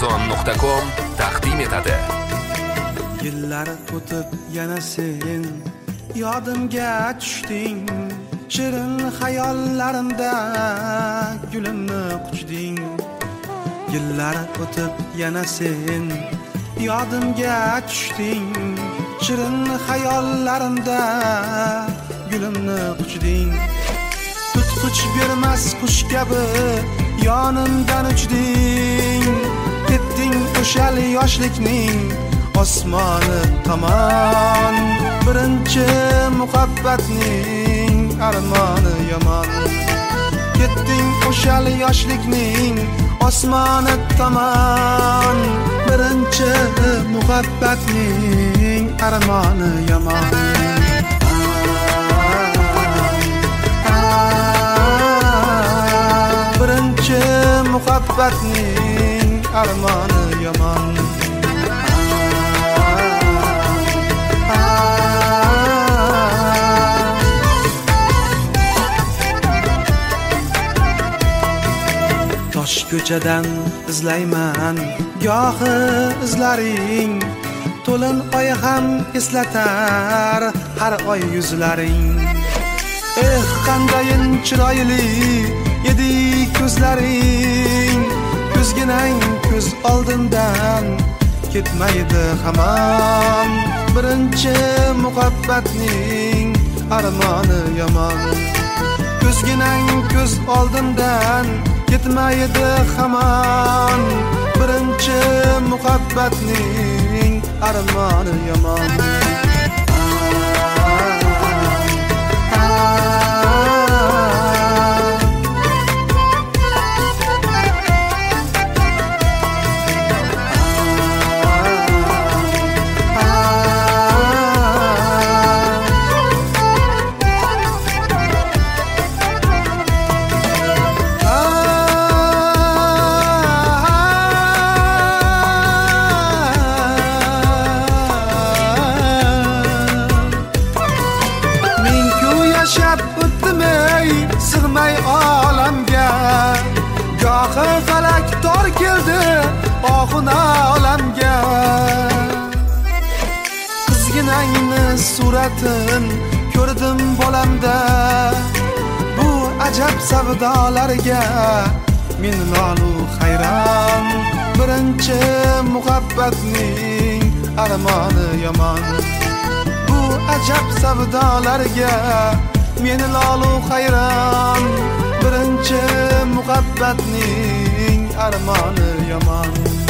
Arzon.com taqdim etadi. Yillar o'tib yana sen yodimga tushding, shirin xayollarimda gulimni quchding. Yillar o'tib yana sen yodimga tushding, shirin xayollarimda gulimni quchding. Tutquch bermas qush kabi yonimdan uchding, ketding o'shal yoshlikning osmoni tomon. Birinchi muhabbatning armoni yomon. Ketding o'shal yoshlikning osmoni tomon. Birinchi muhabbatning armoni yomon. Birinchi muhabbatning armoni yomon. Tosh ko'chadan izlayman gohi izlaring, to'lin oy ham eslatar har oy yuzlaring. Qandayin chiroyli edi ko'zlaring, ko'zginang ko'z oldimdan ketmaydi hamon. Birinchi muhabbatning armoni yomon. Ko'zginang ko'z oldimdan ketmaydi hamon. Birinchi muhabbatning armoni yomon. Sig'may olamga, gohi falak tor keldi oxun olamga. Qizginangni suratin ko'rdim bolamda, bu ajab savdolarga men lolu hayron. Birinchi muhabbatning armoni yomon. Bu ajab savdolarga men lolu hayron. Birinchi muhabbatning armoni yomon.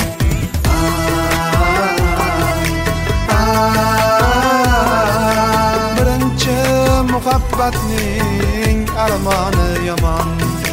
Birinchi muhabbatning armoni yomon.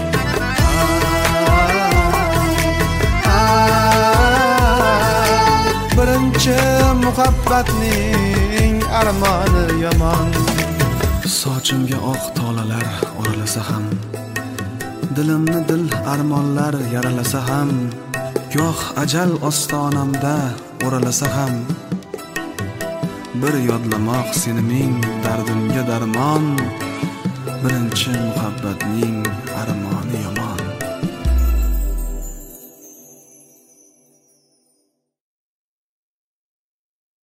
Birinchi muhabbatning armoni yomon. Sochimga oq tolalar oralasa ham, dilimni dil armonlar yaralasa ham, goh ajal ostonamda o'ralasa ham, bir yodlamoq seni ming dardimga darmon. Birinchi muhabbatning armoni